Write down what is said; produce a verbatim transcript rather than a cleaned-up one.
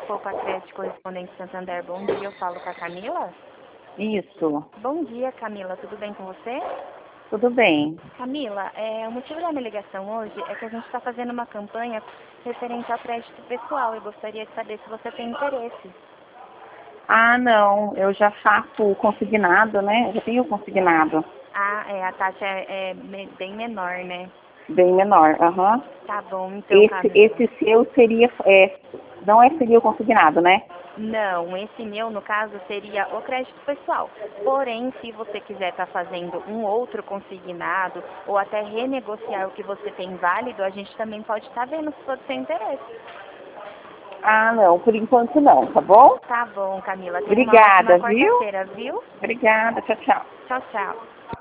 pouco a crédito correspondente Santander. Bom dia, eu falo com a Camila. Isso, Bom dia, Camila. Tudo bem com você? tudo bem. Camila, é, o motivo da minha ligação hoje é que a gente está fazendo uma campanha referente ao crédito pessoal. Eu gostaria de saber se você tem interesse. Ah, não, eu já faço o consignado, né? Eu já tenho o consignado, Ah, é, a taxa é, é me- bem menor, né? bem menor. Aham. Tá bom, então, Esse, Camila. esse seu seria, é, não é seria o consignado, né? Não, esse meu, no caso, seria o crédito pessoal. Porém, se você quiser estar fazendo um outro consignado ou até renegociar o que você tem válido, a gente também pode estar vendo se for do seu interesse. Ah, não, por enquanto não, tá bom? Tá bom, Camila. Tenha uma ótima Obrigada, viu? quarta-feira, viu? Obrigada, tchau, tchau. Tchau, tchau.